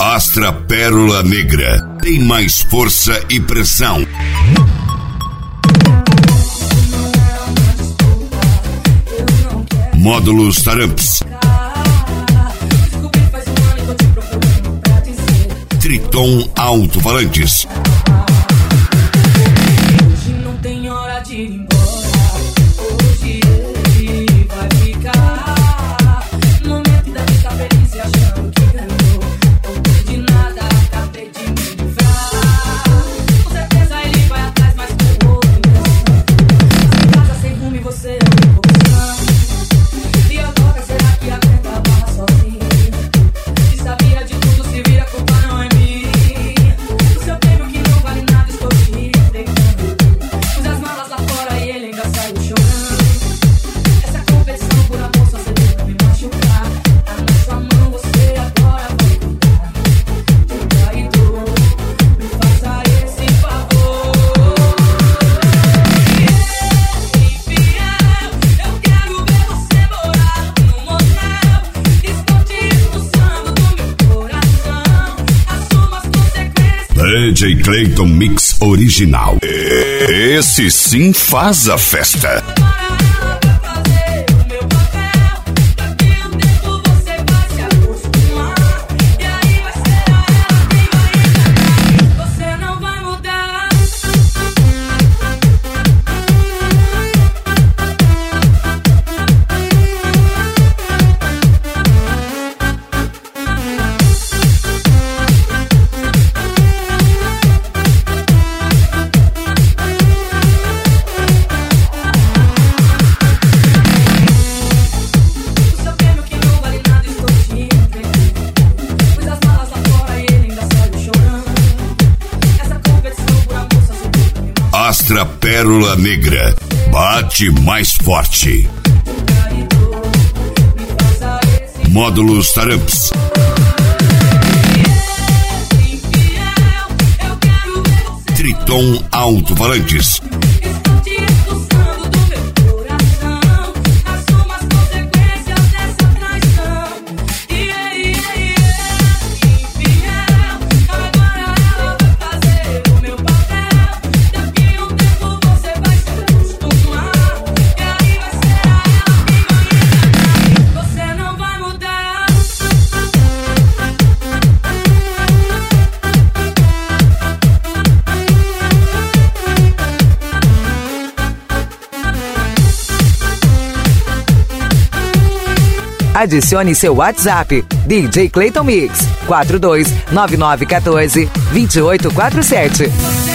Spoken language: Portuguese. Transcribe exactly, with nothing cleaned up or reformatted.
Astra Pérola Negra tem mais força e pressão. Módulos Taramps. Triton Alto-Falantes. Hoje não tem hora de ir embora. Hoje ele vai ficar. No momento da ficar feliz e achando que ganhou. Não perdi nada, acabei de me livrar. Com certeza ele vai atrás, mas com outra intenção. Sem casa, sem rumo e você é uma opção. E agora será que aguenta a barra sozinho? Se sabia de tudo, se vira, a culpa não é minha. O seu prêmio que não vale nada, estou te entregando. Pus as malas lá fora e ele ainda saiu chorando. Essa competição por amor só serviu pra me machucar. Tá na sua mão, você agora vai cuidar. Um traidor, me faça esse favor. Infiel, eu quero ver você morar num motel. Estou te expulsando do meu coração. Assuma as consequências. D J Clayton Mix Original. Esse sim faz a festa. Agora ela vai fazer o meu papel. Daqui a um tempo você vai se acostumar. E aí vai ser ela quem vai enganar. Você não vai mudar. O seu prêmio que não vale nada, estou te entregando. Pus as malas lá fora e ele ainda saiu chorando. Essa competição por amor só serviu pra me machucar. Astra Pérola Negra. Bate mais forte. Traidor, me faça esse Módulos Taramps. infiel. Eu quero ver você. Triton Alto-Falantes. Estou te expulsando do meu coração. Assuma as consequências dessa traição. Yeah, yeah, yeah. Infiel. Agora ela vai fazer o meu papel. Daqui a um tempo você vai se acostumar. E aí vai ser ela quem vai enganar. Você não vai mudar. Adicione seu WhatsApp, D J Clayton Mix, quatro dois nove nove um quatro, dois oito quatro sete. Você